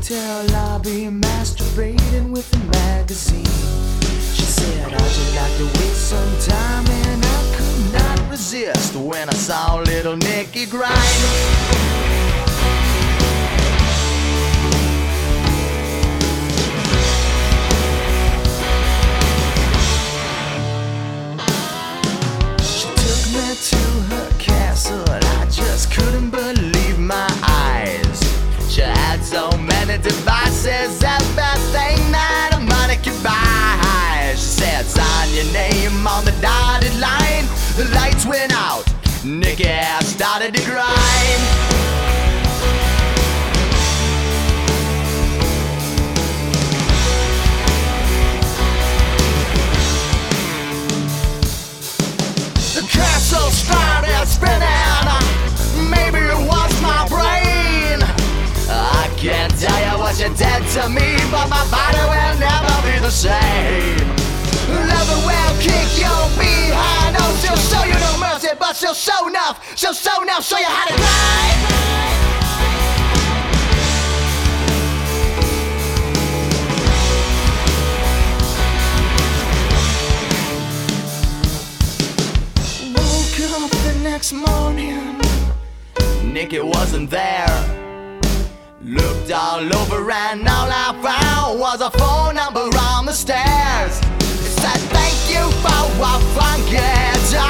hotel lobby, masturbating with a magazine. She said, how'd you like to waste some time? And I could not resist when I saw little Nikki grind. To her castle, I just couldn't believe my eyes. She had so many devices, everything that money could buy. She said, sign your name on the dotted line. The lights went out, Nikki started to grind. The castle started spinning, maybe it was my brain. I can't tell you what you did to me, but my body will never be the same. Love will kick your behind, oh, she'll show you no mercy, but she'll show enough, show you how to grind. Next morning, Nikki wasn't there. Looked all over and all I found was a phone number on the stairs. It said, thank you for a funky time.